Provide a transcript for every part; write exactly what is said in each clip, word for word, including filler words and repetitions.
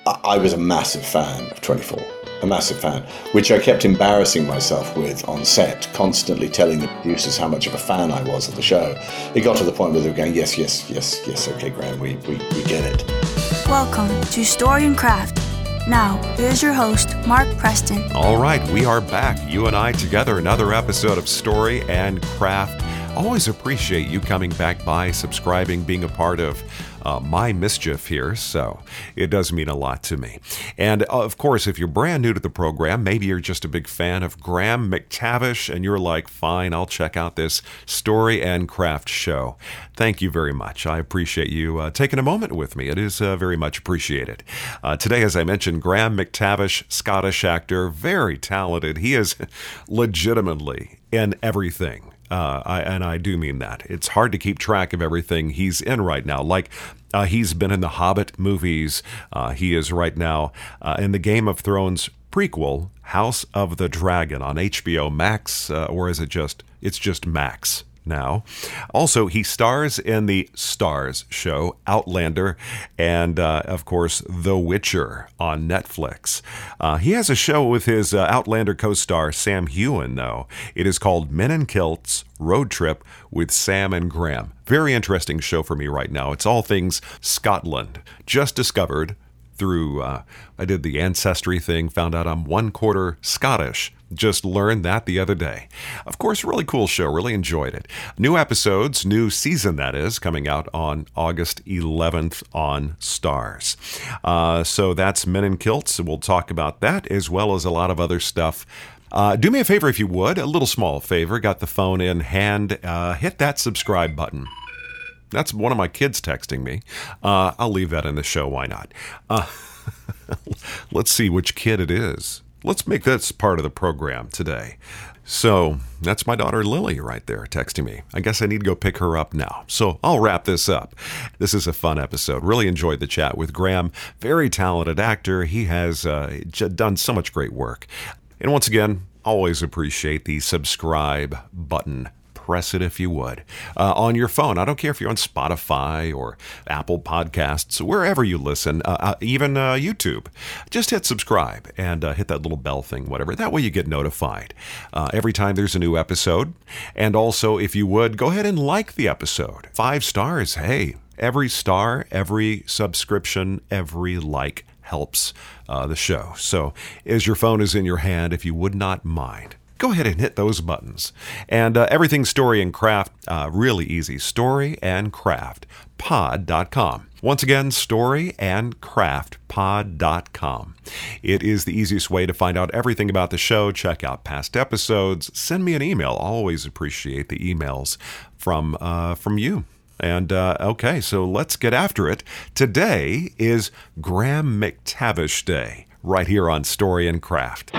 I, I was a massive fan of twenty-four. A massive fan, which I kept embarrassing myself with on set, constantly telling the producers how much of a fan I was of the show. It got to the point where they were going, yes, yes, yes, yes, okay, Graham, we, we, we get it. Welcome to Story and Craft. Now, here's your host, Mark Preston. All right, we are back, you and I together, another episode of Story and Craft. Always appreciate you coming back by, subscribing, being a part of uh, my mischief here, so it does mean a lot to me. And uh, of course, if you're brand new to the program, maybe you're just a big fan of Graham McTavish, and you're like, fine, I'll check out this Story and Craft show. Thank you very much. I appreciate you uh, taking a moment with me. It is uh, very much appreciated. Uh, today, as I mentioned, Graham McTavish, Scottish actor, very talented. He is legitimately in everything. Uh, I, and I do mean that. It's hard to keep track of everything he's in right now. Like, uh, he's been in the Hobbit movies. Uh, he is right now uh, in the Game of Thrones prequel, House of the Dragon, on H B O Max, uh, or is it just, it's just Max now. Also, he stars in the Starz show, Outlander, and, uh, of course, The Witcher on Netflix. Uh, he has a show with his uh, Outlander co-star, Sam Heughan, though. It is called Men in Kilts Road Trip with Sam and Graham. Very interesting show for me right now. It's all things Scotland. Just discovered through, uh, I did the Ancestry thing, found out I'm one quarter Scottish. Just learned that the other day. Of course, really cool show. Really enjoyed it. New episodes, new season that is, coming out on August eleventh on Starz. Uh, so that's Men in Kilts. We'll talk about that as well as a lot of other stuff. Uh, do me a favor if you would, a little small favor. Got the phone in hand. Uh, hit that subscribe button. That's one of my kids texting me. Uh, I'll leave that in the show. Why not? Uh, let's see which kid it is. Let's make this part of the program today. So that's my daughter Lily right there texting me. I guess I need to go pick her up now. So I'll wrap this up. This is a fun episode. Really enjoyed the chat with Graham. Very talented actor. He has uh, done so much great work. And once again, always appreciate the subscribe button. Press it if you would uh, on your phone. I don't care if you're on Spotify or Apple Podcasts, wherever you listen, uh, uh, even uh, YouTube. Just hit subscribe and uh, hit that little bell thing, whatever. That way you get notified uh, every time there's a new episode. And also, if you would, go ahead and like the episode. Five stars. Hey, every star, every subscription, every like helps uh, the show. So as your phone is in your hand, if you would not mind, go ahead and hit those buttons. And uh, everything Story and Craft, uh, really easy. story and craft pod dot com. Once again, story and craft pod dot com. It is the easiest way to find out everything about the show. Check out past episodes. Send me an email. Always appreciate the emails from uh, from you. And uh, okay, so let's get after it. Today is Graham McTavish Day, right here on Story and Craft.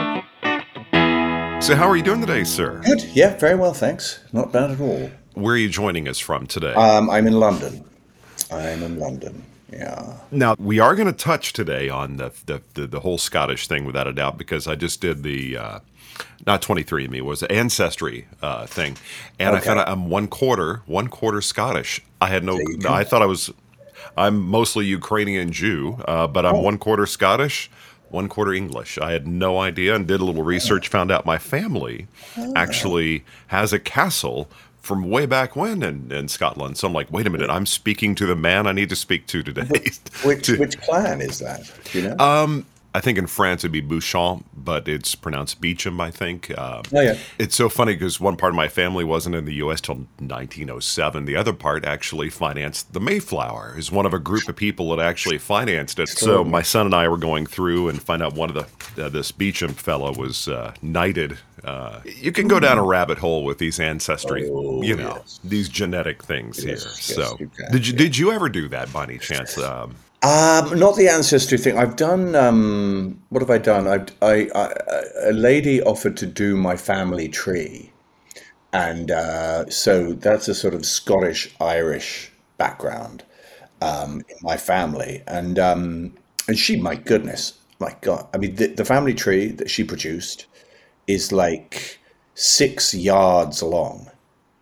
So how are you doing today, sir? Good. Yeah, very well, thanks. Not bad at all. Where are you joining us from today? Um, I'm in London. I'm in London. Yeah. Now, we are going to touch today on the, the the the whole Scottish thing, without a doubt, because I just did the, uh, not twenty-three and me, was the Ancestry uh, thing. And okay. I found out I'm one quarter, one quarter Scottish. I had no, no I thought I was, I'm mostly Ukrainian Jew, uh, but I'm oh. one quarter Scottish. One quarter English. I had no idea and did a little research, found out my family actually has a castle from way back when in, in Scotland. So I'm like, wait a minute, I'm speaking to the man I need to speak to today. Which to, which clan is that? Do you know? Um, I think in France it'd be Beauchamp, but it's pronounced Beecham, I think. Um, oh, yeah. It's so funny because one part of my family wasn't in the U S till nineteen oh seven. The other part actually financed the Mayflower. Is one of a group of people that actually financed it. So my son and I were going through and find out one of the, uh, this Beecham fellow was uh, knighted. Uh, you can go down a rabbit hole with these ancestry, oh, you know, yes. these genetic things yes, here. Yes, so you can, did you, yeah. did you ever do that by any chance? Um, Um, not the ancestry thing. I've done. Um, what have I done? I've, I, I, a lady offered to do my family tree, and uh, so that's a sort of Scottish Irish background um, in my family, and um, and she, my goodness, my God, I mean, the, the family tree that she produced is like six yards long.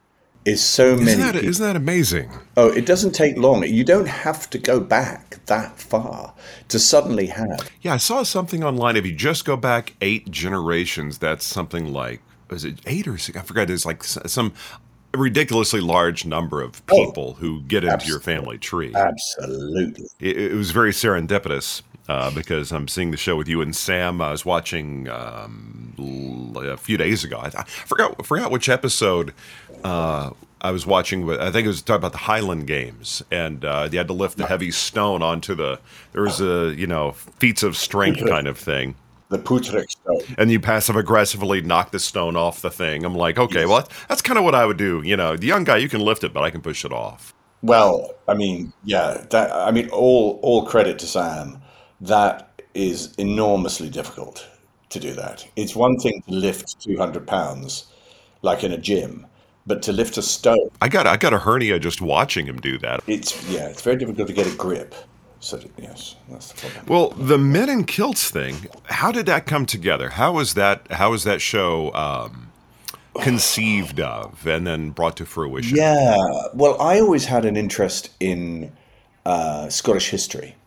is so Isn't many that people. isn't that amazing? Oh, it doesn't take long. You don't have to go back that far to suddenly have. Yeah, I saw something online. If you just go back eight generations, that's something like, is it eight or six? I forget. It's like s- some ridiculously large number of Oh, people who get into your abs- family tree. absolutely. It, it was very serendipitous uh, because I'm seeing the show with you and Sam. I was watching um, l- a few days ago. I, I forgot I forgot which episode uh, I was watching. But I think it was talking about the Highland Games, and uh, you had to lift the heavy stone onto the. There was a you know feats of strength kind of thing. The Putrek stone. And you passive aggressively knock the stone off the thing. I'm like, okay, Yes. well, that's, that's kind of what I would do. You know, the young guy, you can lift it, but I can push it off. Well, I mean, yeah, that I mean, all all credit to Sam. That is enormously difficult to do that. It's one thing to lift two hundred pounds, like in a gym, but to lift a stone, I got I got a hernia just watching him do that. it's yeah, it's very difficult to get a grip. So yes, that's the problem. Well, the Men in Kilts thing, how did that come together? How was that? How was that show um, conceived of and then brought to fruition? Yeah, well, I always had an interest in uh, Scottish history.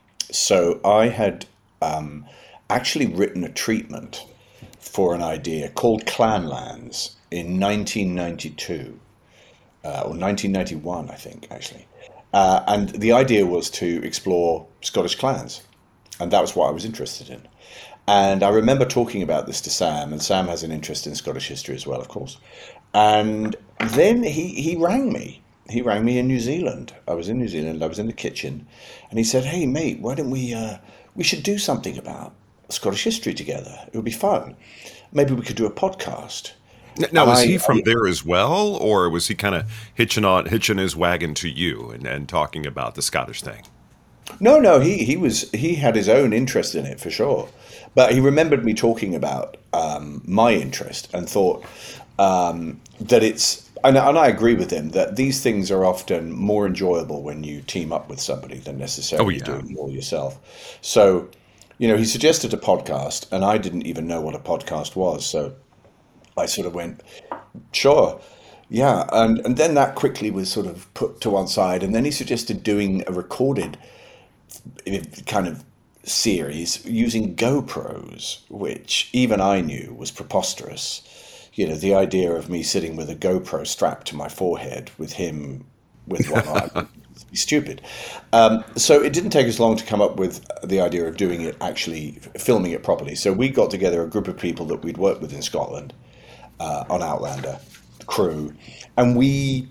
So I had um, actually written a treatment for an idea called Clanlands in nineteen ninety-two, uh, or nineteen ninety-one, I think, actually. Uh, and the idea was to explore Scottish clans. And that was what I was interested in. And I remember talking about this to Sam, and Sam has an interest in Scottish history as well, of course. And then he, he rang me. He rang me in New Zealand. I was in New Zealand. I was in the kitchen, and he said, "Hey, mate, why don't we uh, we should do something about Scottish history together? It would be fun. Maybe we could do a podcast." N- Now, And was I, he from I there as well, or was he kind of hitching on hitching his wagon to you and, and talking about the Scottish thing? no, no, he he was he had his own interest in it for sure, but he remembered me talking about um, my interest and thought um, that it's. And, and I agree with him that these things are often more enjoyable when you team up with somebody than Oh necessarily yeah. doing it all yourself. So, you know, he suggested a podcast, and I didn't even know what a podcast was. So I sort of went, sure, yeah. And, and then that quickly was sort of put to one side. And then he suggested doing a recorded eh, kind of series using GoPros, which even I knew was preposterous. You know, the idea of me sitting with a GoPro strapped to my forehead with him with one eye would be stupid. Um, so it didn't take us long to come up with the idea of doing it, actually filming it properly. So we got together a group of people that we'd worked with in Scotland uh, on Outlander, the crew, and we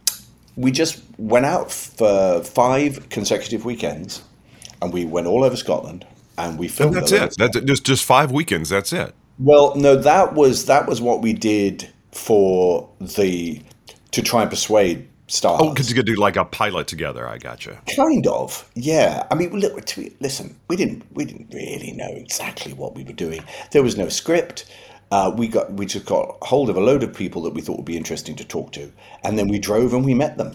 we just went out for five consecutive weekends, and we went all over Scotland, and we And filmed a that's lot it. of That's stuff. just just five weekends. That's it. Well, no, that was that was what we did for the to try and persuade Oh, because stars. you could do like a pilot together. I gotcha. Kind of, yeah. I mean, look, to be, listen, we didn't we didn't really know exactly what we were doing. There was no script. Uh, we got we just got hold of a load of people that we thought would be interesting to talk to, and then we drove and we met them.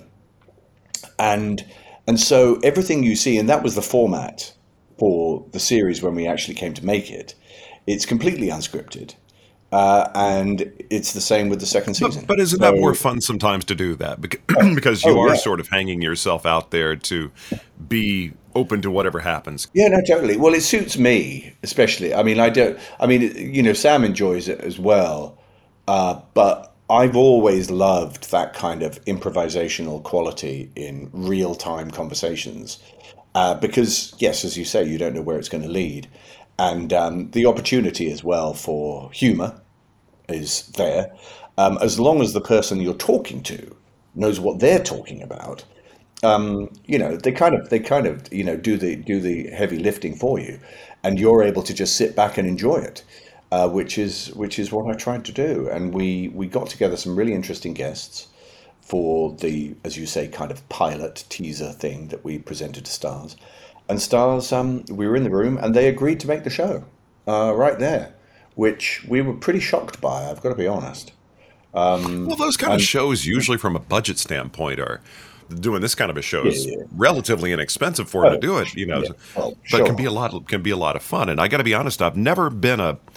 And and so everything you see, and that was the format for the series when we actually came to make it. It's completely unscripted, uh, and it's the same with the second But season. but isn't that more So, fun sometimes to do that because oh, because you oh are yeah, sort of hanging yourself out there to be open to whatever happens. yeah, no, totally. Well, it suits me especially. I mean, I don't. I mean, you know, Sam enjoys it as well, uh, but I've always loved that kind of improvisational quality in real time conversations. Uh, because, yes, as you say, you don't know where it's going to lead. And um, the opportunity as well for humor is there. Um, as long as the person you're talking to knows what they're talking about, um, you know, they kind of, they kind of, you know, do the do the heavy lifting for you, and you're able to just sit back and enjoy it, uh, which is which is what I tried to do. And we we got together some really interesting guests for the, as you say, kind of pilot teaser thing that we presented to Stars. And Stars, um, we were in the room and they agreed to make the show uh, right there, which we were pretty shocked by, I've got to be honest. Well, Um, those kind of and shows, usually from a budget standpoint, are doing this kind of a show yeah, is yeah. relatively inexpensive for them to Oh, do it, you know, yeah. Oh, but can be sure. a lot can be a lot of fun. And I got to be honest, I've never been a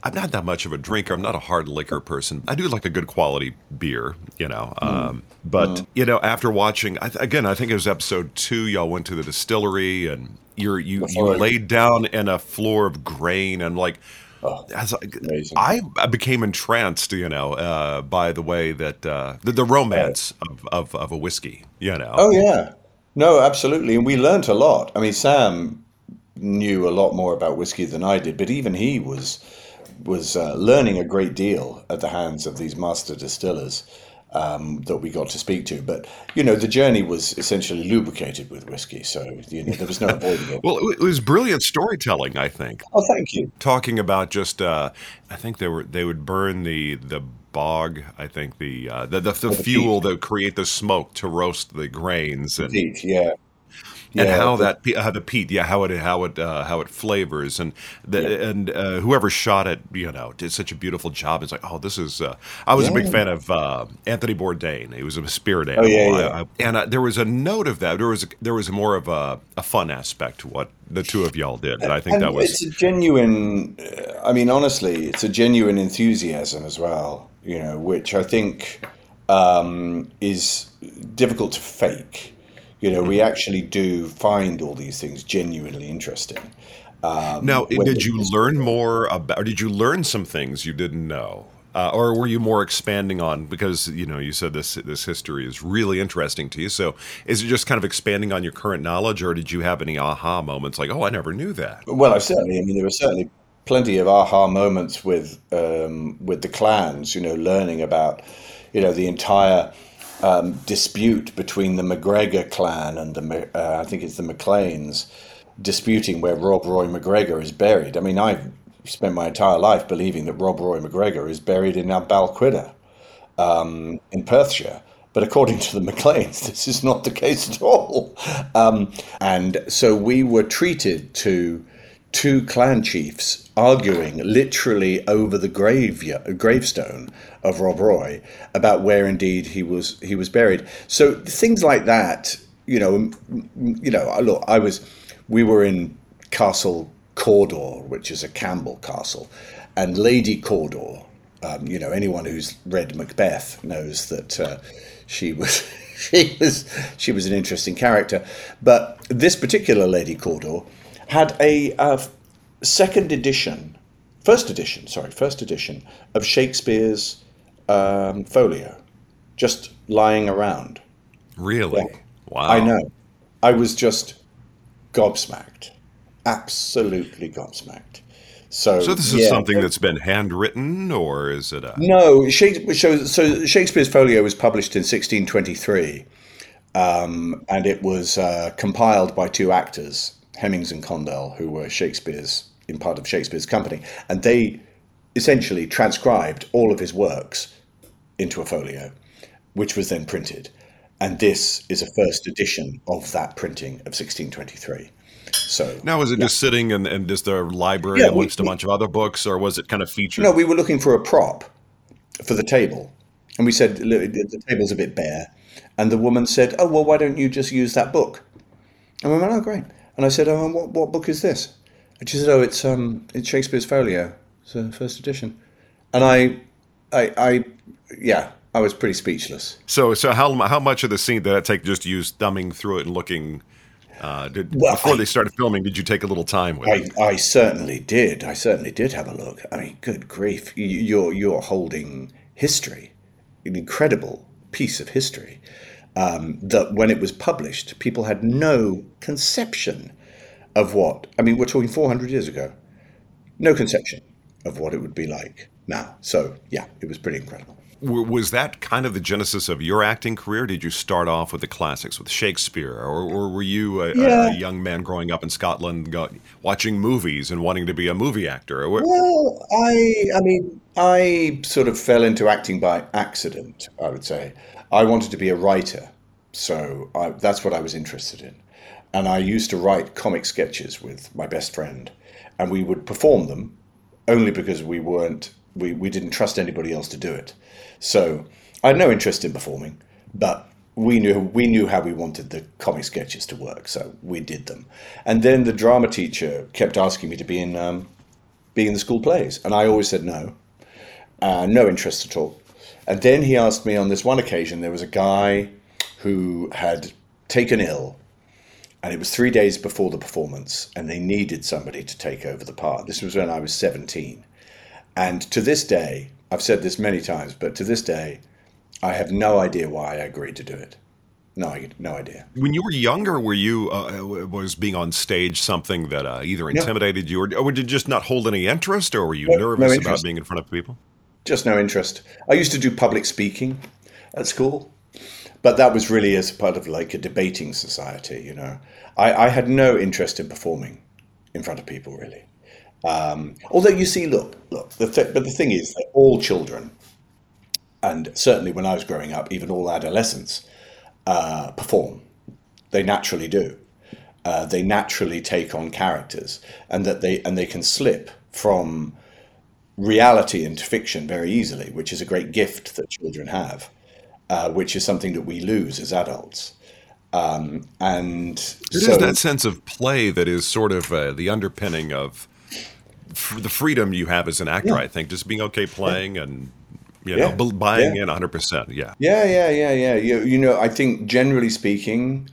I'm not that much of a drinker. I'm not a hard liquor person. I do like a good quality beer, you know. Um, but, Mm. you know, after watching, I th- again, I think it was episode two, y'all went to the distillery and you're, you, you Before, laid down in a floor of grain and like, oh, as I, amazing. I I became entranced, you know, uh, by the way that uh, the, the Right. romance of, of, of a whiskey, you know. Oh yeah, no, absolutely, and we learnt a lot. I mean, Sam knew a lot more about whiskey than I did, but even he was was uh, learning a great deal at the hands of these master distillers um, that we got to speak to. But you know, the journey was essentially lubricated with whiskey, so you know there was no avoiding it. Well, it, it was brilliant storytelling, I think. Oh, thank you. Talking about just, uh, I think they were they would burn the the bog. I think the uh, the, the the Oh, the fuel peat, that would create the smoke to roast the grains the and peat, yeah, and yeah, how the, that pe- how the peat, yeah, how it how it uh, how it flavors, and yeah, the and uh, whoever shot it, you know, did such a beautiful job. It's like, oh, this is. Uh, I was a big yeah. fan of uh, Anthony Bourdain. He was a spirit Oh yeah, animal, I, yeah. I, and uh, there was a note of that. There was there was more of a, a fun aspect to what the two of y'all did, and I think that And was it's a genuine, uh, I mean, honestly, it's a genuine enthusiasm as well, you know, which I think um, is difficult to fake. You know, we Mhm. actually do find all these things genuinely interesting. Now, Um, i- whether did you it's, learn more about, or did you learn some things you didn't know? Uh, or were you more expanding on, because, you know, you said this this history is really interesting to you. So is it just kind of expanding on your current knowledge, or did you have any aha moments like, oh, I never knew that? well, I certainly, I mean, there were certainly plenty of aha moments with um, with the clans, you know, learning about, you know, the entire um, dispute between the McGregor clan and the, Ma- uh, I think it's the McLeans, disputing where Rob Roy McGregor is buried. I mean, I've spent my entire life believing that Rob Roy McGregor is buried in Balquhidder in Perthshire. But according to the McLeans, this is not the case at all. Um, and so we were treated to two clan chiefs arguing literally over the grave gravestone of Rob Roy about where indeed he was he was buried. So things like that, you know, m- m- you know. Look, I was, we were in Castle Cawdor, which is a Campbell castle, and Lady Cawdor. Um, you know, anyone who's read Macbeth knows that uh, she was she was she was an interesting character. But this particular Lady Cawdor had a uh, second edition, first edition, sorry, first edition of Shakespeare's um, folio, just lying around. Yeah, Really? I Wow. know. I was just gobsmacked, absolutely gobsmacked. So So this is yeah, something that's been handwritten, or is it a? no, Shakespeare, so, so Shakespeare's folio was published in sixteen twenty-three, and it was uh, compiled by two actors, Hemmings and Condell, who were Shakespeare's in part of Shakespeare's company, and they essentially transcribed all of his works into a folio, which was then printed. And this is a first edition of that printing of sixteen twenty-three. So Now, is it yeah, just sitting in, in just a library yeah, we, amongst a we bunch of other books, or was it kind of no, featured? we were looking for a prop for the table. And we said, "Look, the the table's a bit bare." And the woman said, "Oh, well, why don't you just use that book?" And we went, "Oh, great." And I said, "Oh, and what, what book is this?" And she said, "Oh, it's um, it's Shakespeare's Folio. It's a first edition." And I, I, I, yeah, I was pretty speechless. So, so how how much of the scene did that take just you thumbing through it and looking? Uh, did Well, before I, they started filming, did you take a little time with I, it? I certainly did. I certainly did have a look. I mean, good grief, you- you're you're holding history, an incredible piece of history um, that when it was published, people had no conception of what. I mean, we're talking four hundred years ago. No conception of what it would be like now. So yeah, it was pretty incredible. W- Was that kind of the genesis of your acting career? Did you start off with the classics, with Shakespeare, or, or were you a, a, a Yeah. young man growing up in Scotland, go, watching movies and wanting to be a movie actor? Or, wh- Well, I I mean, I sort of fell into acting by accident, I would say. I wanted to be a writer, so I, that's what I was interested in. And I used to write comic sketches with my best friend, and we would perform them only because we weren't we, we didn't trust anybody else to do it. So I had no interest in performing, but we knew we knew how we wanted the comic sketches to work, so we did them. And then the drama teacher kept asking me to be in um, being in the school plays? And I always said no, uh, no interest at all. And then he asked me on this one occasion, there was a guy who had taken ill, and it was three days before the performance, and they needed somebody to take over the part. This was when I was seventeen. And to this day, I've said this many times, but to this day, I have no idea why I agreed to do it. No, I no idea. When you were younger, were you uh, was being on stage something that uh, either intimidated you, or, or did you just not hold any interest, or were you No, nervous no about interest. being in front of people? Just no interest. I used to do public speaking at school, but that was really as part of like a debating society, you know. I, I had no interest in performing in front of people, really. Um, although you see, look, look, the th- but the thing is that all children, and certainly when I was growing up, even all adolescents, uh, perform. They naturally do. Uh, they naturally take on characters, and that they and they can slip from reality into fiction very easily, which is a great gift that children have, uh, which is something that we lose as adults. Um, and It so, is that sense of play that is sort of uh, the underpinning of f- the freedom you have as an actor, yeah, I think. Just being okay playing and, you know, yeah, b- buying yeah, in one hundred percent. Yeah. yeah, yeah, yeah, yeah. You, you know, I think generally speaking,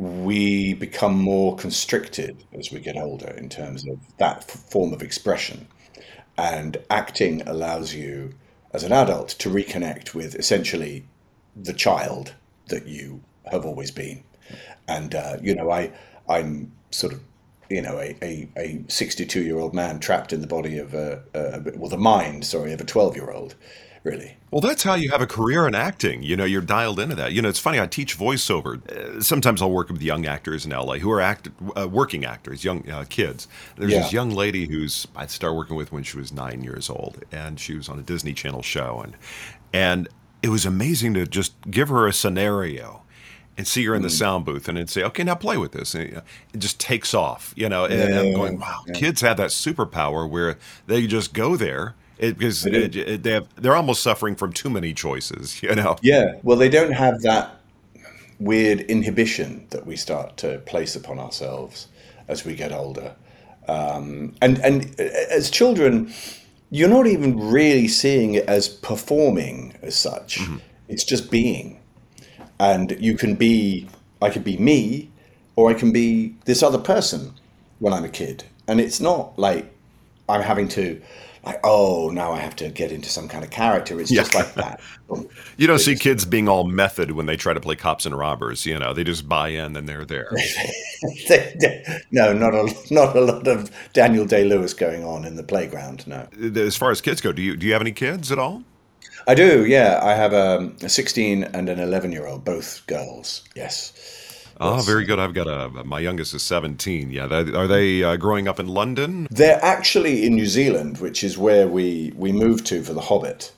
we become more constricted as we get older in terms of that f- form of expression. And acting allows you, as an adult, to reconnect with essentially the child that you have always been. And uh, you know, I I'm sort of you know a a, a sixty-two year old man trapped in the body of a, a well the mind sorry of a twelve year old, really. Well, that's how you have a career in acting. You know, you're dialed into that. You know, it's funny. I teach voiceover. Uh, sometimes I'll work with young actors in L A who are act, uh, working actors, young uh, kids. There's Yeah. this young lady who's I started working with when she was nine years old, and she was on a Disney Channel show, and and it was amazing to just give her a scenario and see her in the Mm. sound booth and then say, okay, now play with this. And you know, it just takes off, you know, and, and I'm Yeah, going, wow, yeah, kids have that superpower where they just go there it, because I do. it, it, they have, they're almost suffering from too many choices, you know? Yeah, well, they don't have that weird inhibition that we start to place upon ourselves as we get older. Um, and and uh, as children, you're not even really seeing it as performing as such. hmm It's just being. And you can be, I could be me, or I can be this other person when I'm a kid. And it's not like I'm having to, like, oh, now I have to get into some kind of character. It's Yeah. just like that. Boom. You don't see It's, kids being all method when they try to play cops and robbers, you know, they just buy in and they're there. they- they- no, not a not a lot of Daniel Day-Lewis going on in the playground. No, As far as kids go, do you do you have any kids at all? I do. Yeah, I have um, a sixteen and an eleven year old, both girls. Yes, Oh, yes. very good. I've got a my youngest is seventeen. Yeah, they, are they uh, growing up in London? They're actually in New Zealand, which is where we we moved to for The Hobbit.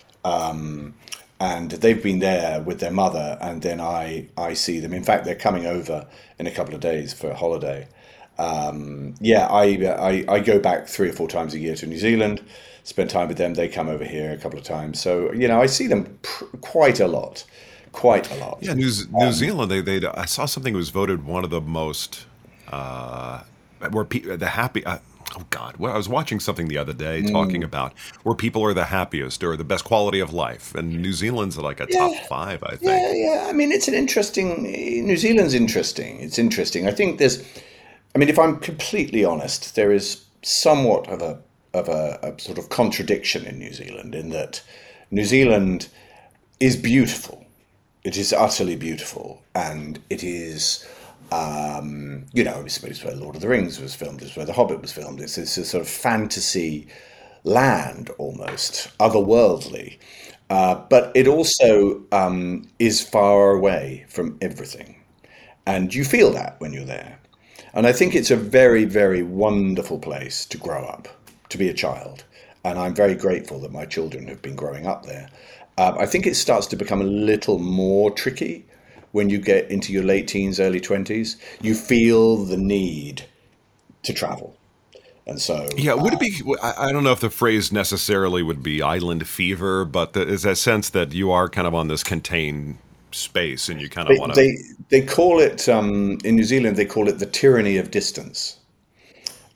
Um, and they've been there with their mother, and then I I see them. In fact, they're coming over in a couple of days for a holiday. Um, yeah, I, I I go back three or four times a year to New Zealand, spend time with them. They come over here a couple of times, so you know I see them pr- quite a lot, quite a lot. Yeah, New, Z- New Zealand. They they I saw something was voted one of the most uh, where pe- the happy. Uh, oh God, well, I was watching something the other day talking Mm. about where people are the happiest or the best quality of life, and New Zealand's like a top Yeah, five, I yeah, think. yeah. I mean, it's an interesting. New Zealand's interesting. It's interesting. I think there's. I mean, if I'm completely honest, there is somewhat of a of a, a sort of contradiction in New Zealand in that New Zealand is beautiful. It is utterly beautiful, and it is, um, you know, it's, it's where Lord of the Rings was filmed. It's where The Hobbit was filmed. It's, it's a sort of fantasy land, almost otherworldly, uh, but it also um, is far away from everything, and you feel that when you're there. And I think it's a very, very wonderful place to grow up, to be a child. And I'm very grateful that my children have been growing up there. Um, I think it starts to become a little more tricky when you get into your late teens, early twenties. You feel the need to travel. And so, Yeah, would uh, it be? I I don't know if the phrase necessarily would be island fever, but there is that sense that you are kind of on this contained space, and you kind of they, want to. they, they call it, um, in New Zealand, they call it the tyranny of distance.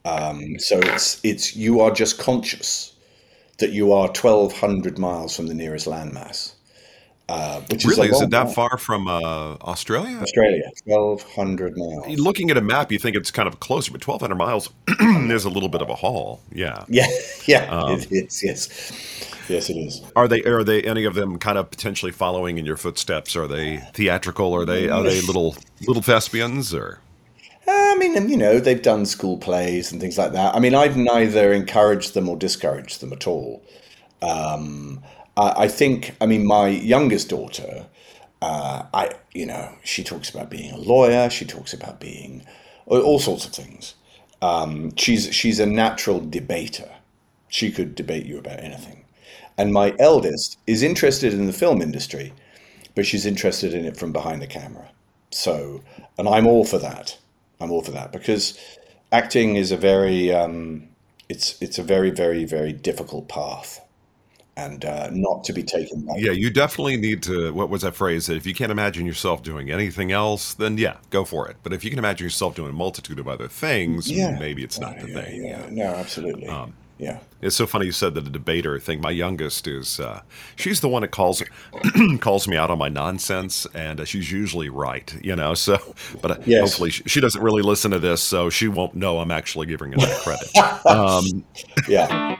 Um, so it's it's you are just conscious that you are twelve hundred miles from the nearest landmass, uh, which is a Really? Is long it that time. far from uh, Australia? Australia, twelve hundred miles. Looking at a map, you think it's kind of closer, but twelve hundred miles is a little bit of a haul. Yeah. Yeah, yeah, Um, it is. Yes, yes, it is. are they are they any of them kind of potentially following in your footsteps? Are they theatrical? Are they are they little little thespians or? I mean, you know, they've done school plays and things like that. I mean, I've neither encouraged them or discouraged them at all. Um, I, I think, I mean, my youngest daughter, uh, I, you know, she talks about being a lawyer. She talks about being all, all sorts of things. Um, she's she's a natural debater. She could debate you about anything. And my eldest is interested in the film industry, but she's interested in it from behind the camera. So, and I'm all for that. I'm all for that because acting is a very, um, it's it's a very, very, very difficult path, and uh, not to be taken Yeah, lightly. you definitely need to. What was that phrase? That if you can't imagine yourself doing anything else, then yeah, go for it. But if you can imagine yourself doing a multitude of other things, Yeah, maybe it's yeah, not the yeah, thing. yeah. Yeah. No, absolutely. Um, Yeah. It's so funny you said that a debater thing. My youngest is, uh, she's the one that calls calls me out on my nonsense, and uh, she's usually right, you know. So, but uh, Yes. hopefully she, she doesn't really listen to this, so she won't know I'm actually giving her that credit. Um, Yeah.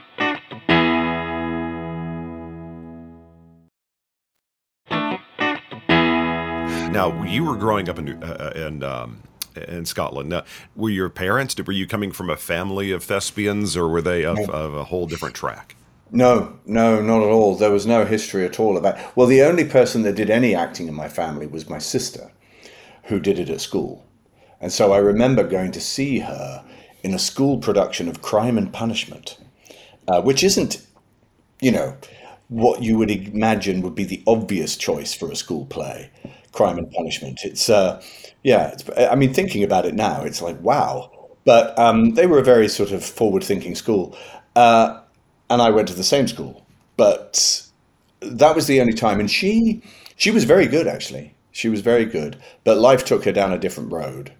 now, you were growing up in New- uh, uh, in um, in Scotland. Now, were your parents? Were you coming from a family of thespians, or were they of, of a whole different track? No, no, not at all. There was no history at all about. Well, the only person that did any acting in my family was my sister, who did it at school. And so I remember going to see her in a school production of Crime and Punishment, uh, which isn't, you know, what you would imagine would be the obvious choice for a school play, Crime and Punishment. It's, uh, yeah, it's, I mean, thinking about it now, it's like, wow. But um, they were a very sort of forward-thinking school. Uh, and I went to the same school. But that was the only time. And she, she was very good, actually. She was very good. But life took her down a different road.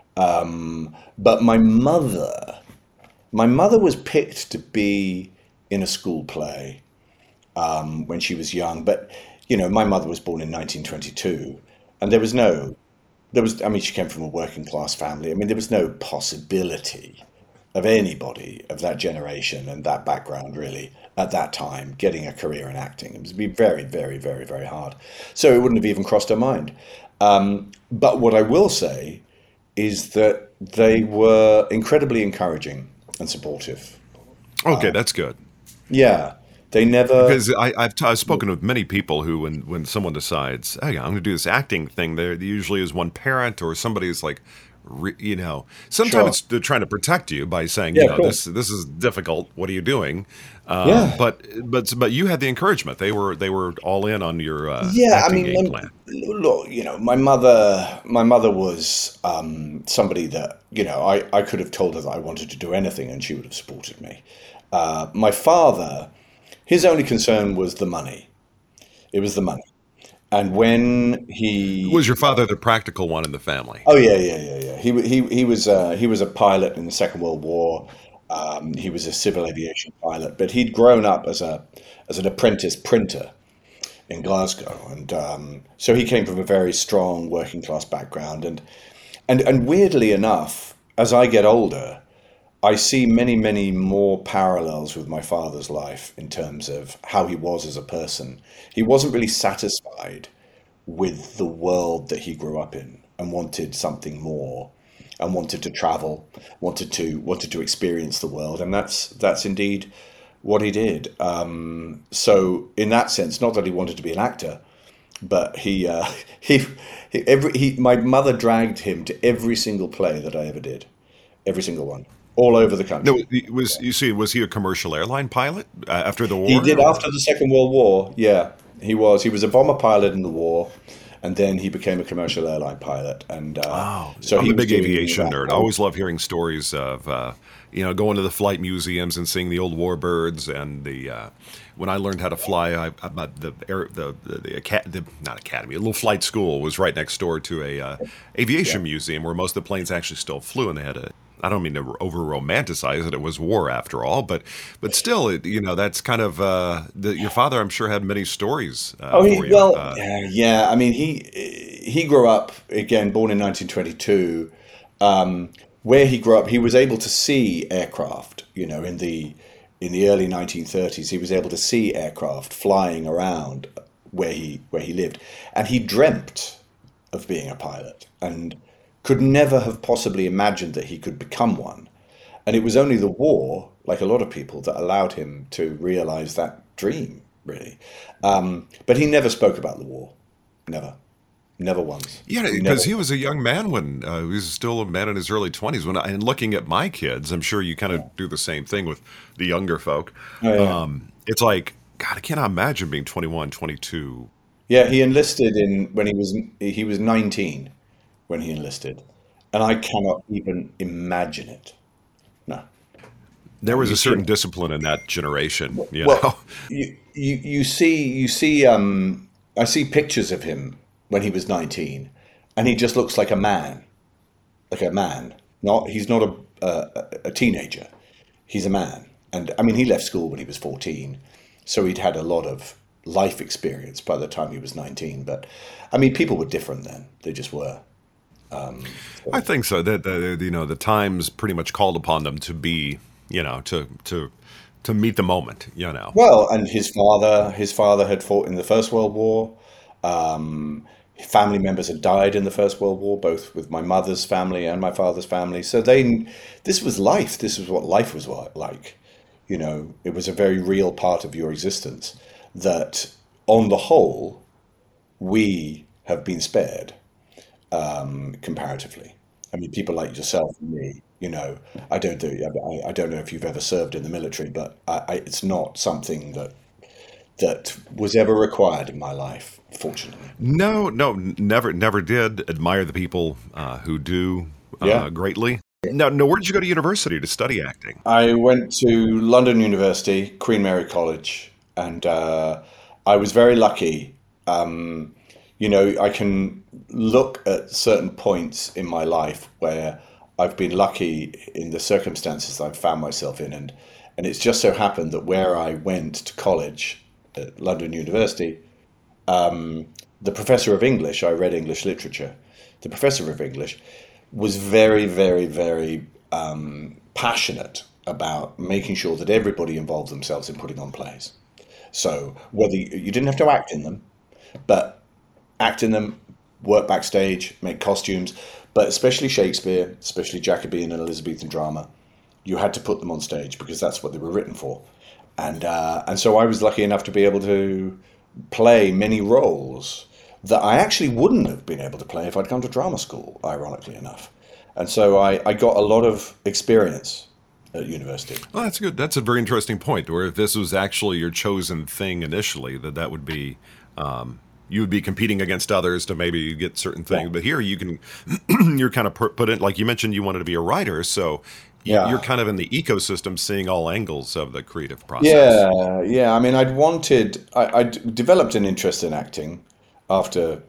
Um, but my mother, my mother was picked to be in a school play um, when she was young. But, you know, my mother was born in nineteen twenty-two, and there was no, there was, I mean, she came from a working class family. I mean, there was no possibility of anybody of that generation and that background really at that time getting a career in acting. It would be very, very, very, very hard. So it wouldn't have even crossed her mind. Um, but what I will say is that they were incredibly encouraging and supportive. Okay, that's good. Yeah, they never. Because I, I've, t- I've spoken with many people who, when, when someone decides, hey, I'm going to do this acting thing, there usually is one parent or somebody is like, re, you know, sometimes Sure. it's, they're trying to protect you by saying, Yeah, you of know, course. this this is difficult. What are you doing? Um, Yeah. But but but you had the encouragement. They were they were all in on your uh, Yeah, I acting mean, game my, plan. look, you know, my mother, my mother was um, somebody that, you know, I, I could have told her that I wanted to do anything and she would have supported me. Uh, my father, his only concern was the money. It was the money. And when he, Was your father the practical one in the family? oh yeah, yeah, yeah, yeah, he wa- he he was uh, he was a pilot in the Second World War. Um, he was a civil aviation pilot, but he'd grown up as a as an apprentice printer in Glasgow, and um, so he came from a very strong working class background. And and and weirdly enough, as I get older, I see many many more parallels with my father's life in terms of how he was as a person. He wasn't really satisfied with the world that he grew up in and wanted something more and wanted to travel, wanted to wanted to experience the world, and that's that's indeed what he did. Um, so in that sense, not that he wanted to be an actor, but he uh, he, he every he my mother dragged him to every single play that I ever did, every single one, all over the No, country. he was you see, was he a commercial airline pilot uh, after the He war? did Or? after the Second World War. Yeah, he was. He was a bomber pilot in the war, and then he became a commercial airline pilot. And uh, Oh, so I'm he a was big doing aviation that. nerd. I always love hearing stories of, uh, you know, going to the flight museums and seeing the old warbirds and the. Uh, when I learned how to fly, I, I the air the the, the, aca- the not academy, a little flight school was right next door to a uh, aviation Yeah. museum where most of the planes actually still flew, and they had a I don't mean to over romanticize it. It was war after all, but but still, it, you know, that's kind of uh, the, your father. I'm sure had many stories uh, Oh, for he you. well, Uh, yeah, yeah. I mean, he he grew up again, born in nineteen twenty-two. Um, where he grew up, he was able to see aircraft. You know, in the in the early nineteen thirties, he was able to see aircraft flying around where he where he lived, and he dreamt of being a pilot, and could never have possibly imagined that he could become one. And it was only the war, like a lot of people, that allowed him to realize that dream, really. Um, but he never spoke about the war. Never. Never once. Yeah, Never. because he was a young man when uh, he was still a man in his early twenties. When I, and looking at my kids, I'm sure you kind of do the same thing with the younger folk. Oh, yeah. Um, it's like, God, I cannot imagine being twenty-one, twenty-two. Yeah, he enlisted in when he was he was nineteen when he enlisted. And I cannot even imagine it. No. There was You a certain should. discipline in that generation, you Well, know. you you, you see you see um I see pictures of him when he was nineteen, and he just looks like a man. Like a man. Not he's not a a, a teenager. He's a man. And I mean, he left school when he was fourteen, so he'd had a lot of life experience by the time he was nineteen. But I mean, people were different then. They just were. Um, I so, think so. That that, you know, the times pretty much called upon them to be, you know, to to to meet the moment, you know. well, and his father, his father had fought in the First World War. Um, family members had died in the First World War, both with my mother's family and my father's family. So they, this was life. This was what life was like. You know, it was a very real part of your existence that, on the whole, we have been spared, um, comparatively. I mean, people like yourself and me, you know, I don't do, I, I don't know if you've ever served in the military, but I, I, it's not something that that was ever required in my life, fortunately. No, no, n- never, never did admire the people uh, who do Yeah. uh, greatly. No, no. Where did you go to university to study acting? I went to London University, Queen Mary College, and uh, I was very lucky. Um, you know, I can look at certain points in my life where I've been lucky in the circumstances I've found myself in, and and it's just so happened that where I went to college at London University, um, the professor of English, I read English literature, the professor of English was very, very, very um, passionate about making sure that everybody involved themselves in putting on plays. So whether you, you didn't have to act in them, but act in them, work backstage, make costumes, but especially Shakespeare, especially Jacobean and Elizabethan drama, you had to put them on stage because that's what they were written for. And uh, and so I was lucky enough to be able to play many roles that I actually wouldn't have been able to play if I'd come to drama school, ironically enough. And so I, I got a lot of experience at university. Well, that's good. That's a very interesting point. Where if this was actually your chosen thing initially, that that would be um, you would be competing against others to maybe get certain Yeah. things. But here you can you're kind of put put in, like you mentioned, you wanted to be a writer, so y- you're Yeah. kind of in the ecosystem, seeing all angles of the creative process. Yeah, yeah. I mean, I'd wanted, I, I'd developed an interest in acting after,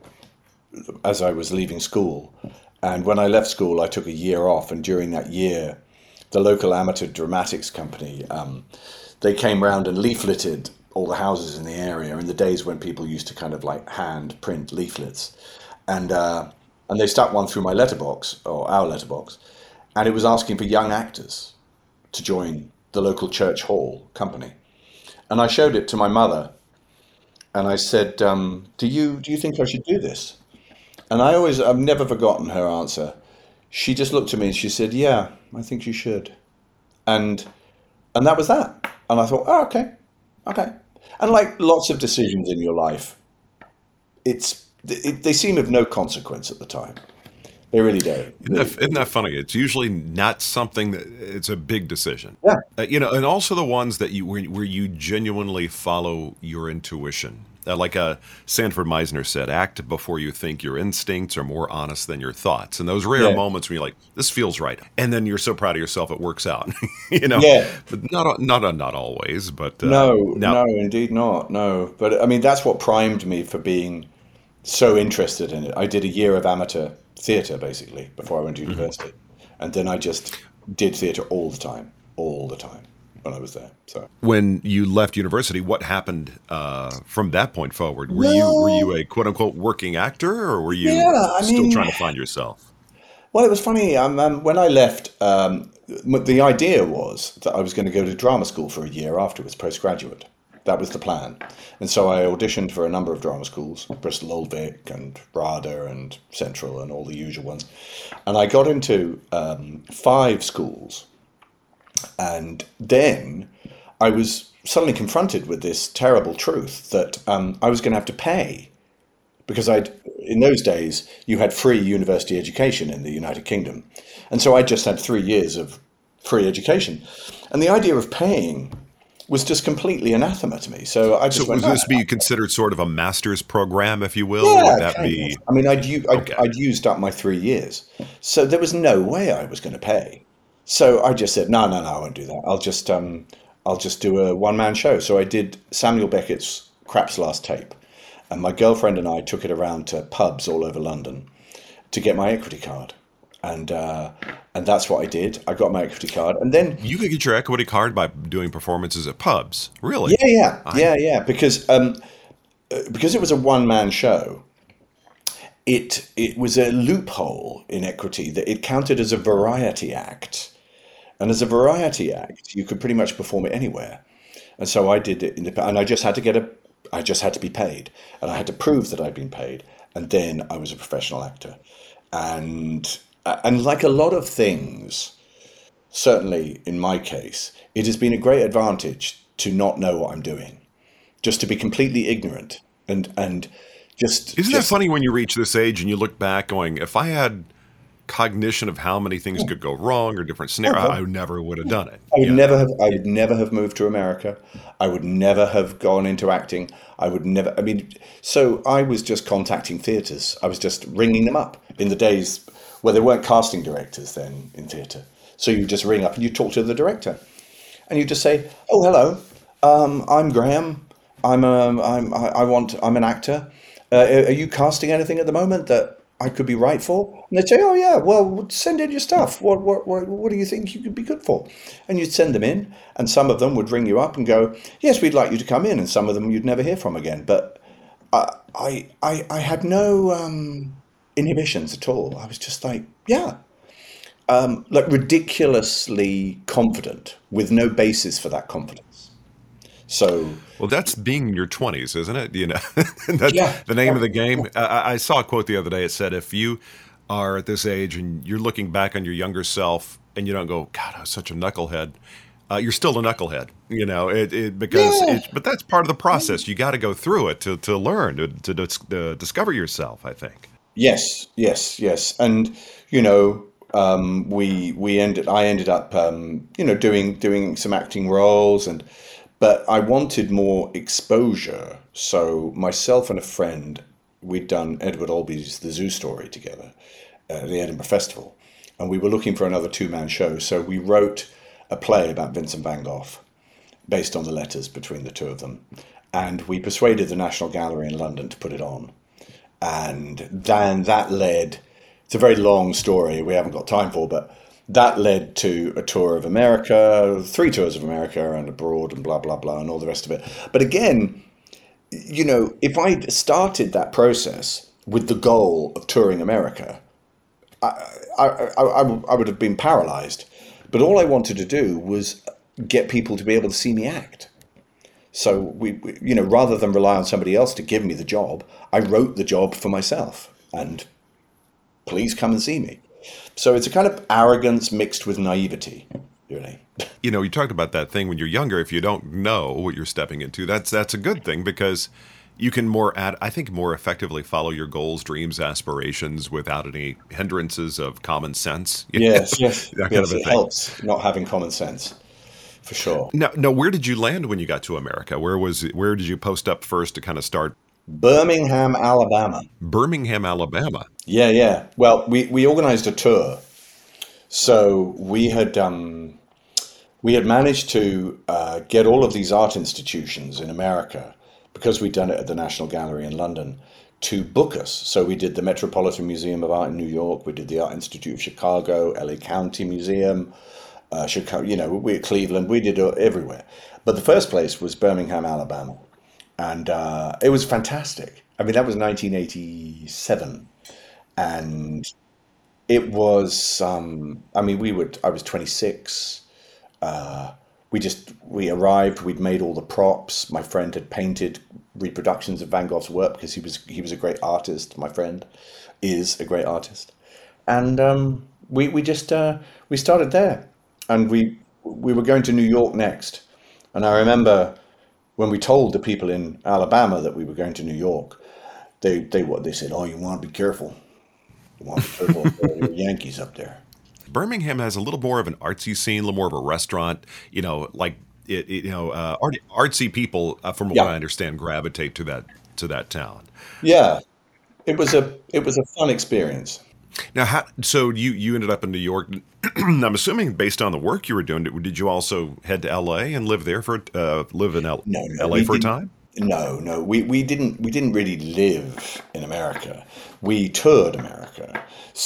as I was leaving school. And when I left school, I took a year off. And during that year, the local amateur dramatics company, um, they came round and leafleted all the houses in the area in the days when people used to kind of like hand print leaflets. And, uh, and they stuck one through my letterbox, or our letterbox, and it was asking for young actors to join the local church hall company. And I showed it to my mother, and I said, um, "Do you do you think I should do this?" And I always, I've never forgotten her answer. She just looked at me and she said, "Yeah, I think you should." And and that was that. And I thought, "Oh, okay, okay." And like lots of decisions in your life, it's it, they seem of no consequence at the time. They really do. Isn't that, isn't that funny? It's usually not something that it's a big decision. Yeah, Uh, you know, and also the ones that you where, where you genuinely follow your intuition. Uh, like uh, Sanford Meisner said, act before you think. Your instincts are more honest than your thoughts. And those rare yeah, moments when you're like, this feels right. And then you're so proud of yourself it works out. you know, yeah. but not not not always. But uh, No, now, no, indeed not. No, but I mean that's what primed me for being so interested in it. I did a year of amateur theatre basically before I went to university, and then I just did theatre all the time, all the time when I was there. So When you left university, what happened uh, from that point forward? Were you were well, you a quote unquote working actor, or were you yeah, I still mean, trying to find yourself? well, it was funny. Um, um, when I left, um, m- the idea was that I was going to go to drama school for a year afterwards, postgraduate. That was the plan. And so I auditioned for a number of drama schools, Bristol Old Vic and RADA and Central and all the usual ones. And I got into um, five schools. And then I was suddenly confronted with this terrible truth that um, I was going to have to pay because I'd in those days you had free university education in the United Kingdom, and so I just had three years of free education, and the idea of paying was just completely anathema to me. So I So just went, would "No, this be considered sort of a master's program, if you will? Would yeah, that kind of." be I mean, I'd, u- I'd okay? I'd used up my three years, so there was no way I was going to pay. So I just said, no, no, no, I won't do that. I'll just um, I'll just do a one man show. So I did Samuel Beckett's Crap's Last Tape, and my girlfriend and I took it around to pubs all over London to get my equity card, and uh, and that's what I did. I got my equity card, and then You could get your equity card by doing performances at pubs. Really? yeah, yeah, I yeah, yeah, because um, uh, because it was a one man show. It it was a loophole in equity that it counted as a variety act. And as a variety act, you could pretty much perform it anywhere. And so I did it in the, and I just had to get a, I just had to be paid, and I had to prove that I'd been paid, and then I was a professional actor. And and like a lot of things, certainly in my case, it has been a great advantage to not know what I'm doing, just to be completely ignorant, and and just Isn't that just funny when you reach this age and you look back going, if I had cognition of how many things could go wrong or different oh, scenarios, I God. I never would have done it. I would You never know, have. I it, would never have moved to America. I would never have gone into acting. I would never. I mean, so I was just contacting theatres. I was just ringing them up in the days where there weren't casting directors then in theatre. So you just ring up and you talk to the director, and you just say, "Oh, hello. Um, I'm Graham. I'm um, I'm I, I want. I'm an actor. Uh, are you casting anything at the moment that I could be right for?" And they'd say, "Oh yeah, well send in your stuff. What what what what do you think you could be good for?" And you'd send them in, and some of them would ring you up and go, "Yes, we'd like you to come in," and some of them you'd never hear from again. But I I I, I had no um, inhibitions at all. I was just like, yeah, um, like ridiculously confident with no basis for that confidence. So well, that's being in your twenties, isn't it? You know, that's yeah, the name yeah, of the game. I, I I saw a quote the other day. It said, if you are at this age and you're looking back on your younger self and you don't go, God, I was such a knucklehead, uh, you're still a knucklehead, you know, it, it because yeah. it, but that's part of the process. You got to go through it to, to learn, to, to, dis- to discover yourself, I think. Yes, yes, yes, and you know, um, we we ended. I ended up, um, you know, doing doing some acting roles, and but I wanted more exposure. So myself and a friend, we'd done Edward Albee's The Zoo Story together at the Edinburgh Festival, and we were looking for another two-man show. So we wrote a play about Vincent van Gogh based on the letters between the two of them, and we persuaded the National Gallery in London to put it on. And then that led, it's a very long story we haven't got time for, but that led to a tour of America, three tours of America and abroad and blah, blah, blah, and all the rest of it. But again, you know, if I started that process with the goal of touring America, I, I, I, I would have been paralyzed. But all I wanted to do was get people to be able to see me act. So we, we, you know, rather than rely on somebody else to give me the job, I wrote the job for myself. And please come and see me. So it's a kind of arrogance mixed with naivety, really. You know, you talked about that thing when you're younger. If you don't know what you're stepping into, that's that's a good thing because you can more add, I think, more effectively follow your goals, dreams, aspirations without any hindrances of common sense. You know, Yes, yes, that kind yes. of a It thing. helps not having common sense, for sure. Now, now, where did you land when you got to America? Where was it, where did you post up first to kind of start? Birmingham, Alabama. Birmingham, Alabama. Yeah, yeah. Well, we, we organized a tour. So we had um, we had managed to uh, get all of these art institutions in America, because we'd done it at the National Gallery in London, to book us. So we did the Metropolitan Museum of Art in New York, we did the Art Institute of Chicago, L A County Museum, uh, Chicago, you know, we Cleveland, we did it everywhere. But the first place was Birmingham, Alabama. And uh, it was fantastic. I mean, that was nineteen eighty-seven. And it was, um, I mean, we would, I was twenty-six. Uh, we just, we arrived, we'd made all the props. My friend had painted reproductions of Van Gogh's work because he was, he was a great artist. My friend is a great artist. And um, we, we just, uh, we started there. And we, we were going to New York next. And I remember when we told the people in Alabama that we were going to New York, they they what they said, "Oh, you want to be careful. You want to be careful. There are Yankees up there." Birmingham has a little more of an artsy scene, a little more of a restaurant. You know, like it, it, you know, uh, art, artsy people, uh, from Yeah, what I understand, gravitate to that to that town. yeah. It was a it was a fun experience. Now, how, so you you ended up in New York. I'm assuming based on the work you were doing, did did you also head to L A and live there for uh, live in L- No, no, LA we for a didn't. time? No, no, we, we didn't we didn't really live in America. We toured America,